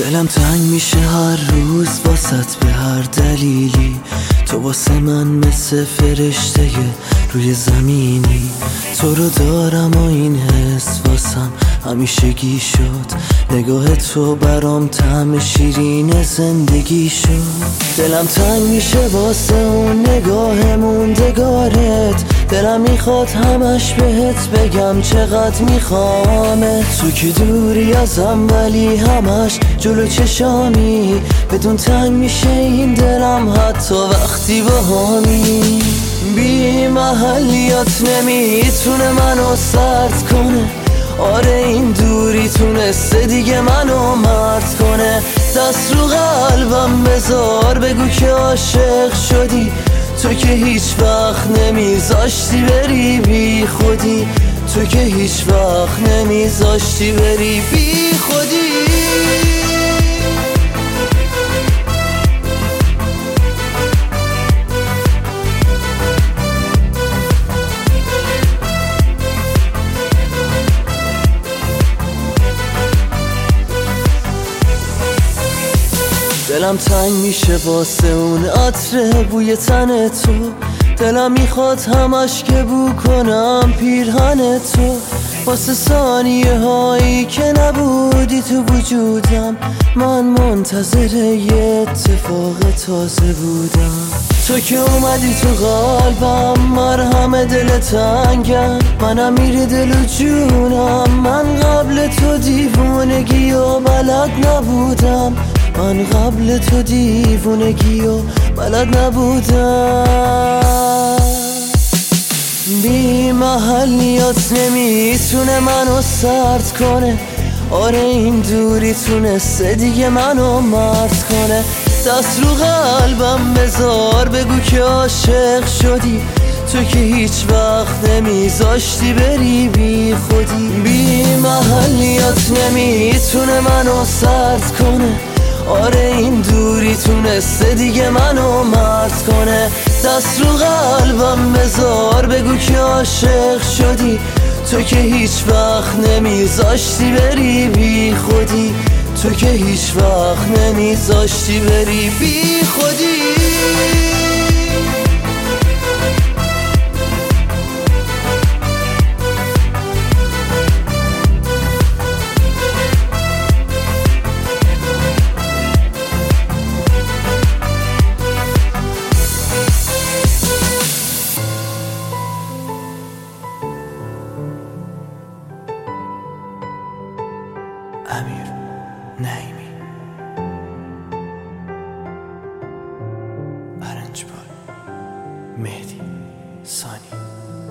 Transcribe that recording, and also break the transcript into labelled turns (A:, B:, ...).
A: دلم تنگ میشه هر روز واسط به هر دلیلی. تو واسه من مثل فرشته روی زمینی. تو رو دارم و این حس واسم همیشگی شد. نگاه تو برام طعم شیرین زندگی شد. دلم تنگ میشه واسه اون نگاه موندگارت. دلم میخواد همش بهت بگم چقدر میخوامت. تو که دوری ازم ولی همش جلو چشامی. بدون تنگ میشه این دلم حتی وقتی باهامی. بی محلیات نمیتونه منو سرد کنه. آره این دوری تونسته دیگه منو مرد کنه. دست رو قلبم بذار بگو که عاشق شدی. تو که هیچ وقت نمیذاشتی بری بی خودی. تو که هیچ وقت نمیذاشتی بری بی خودی. دلم تنگ میشه واسه اون عطر بوی تن تو. دلم میخواد همش که بو کنم پیرهن تو. واسه ثانیه هایی که نبودی تو وجودم من منتظر یه اتفاق تازه بودم. تو که اومدی تو قلبم مرهم دل تنگم. منم میری دل و جونم. من قبل تو دیوونگی و بلد نبودم. من قبل تو دیوونگی و بلد نبودم. بی محلیات نمیتونه منو سرد کنه. آره این دوری تونسته دیگه منو مرد کنه. دست رو قلبم بذار بگو که عاشق شدی. تو که هیچ وقت نمیذاشتی بری بی خودی. بی محلیات نمیتونه منو سرد کنه. آره این دوری تونسته دیگه منو مرد کنه. دست رو قلبم بذار بگو که عاشق شدی. تو که هیچ وقت نمیذاشتی بری بی خودی. تو که هیچ وقت نمیذاشتی بری بی خودی. امیر نعیمی. ارنج بای مهدی ثانی.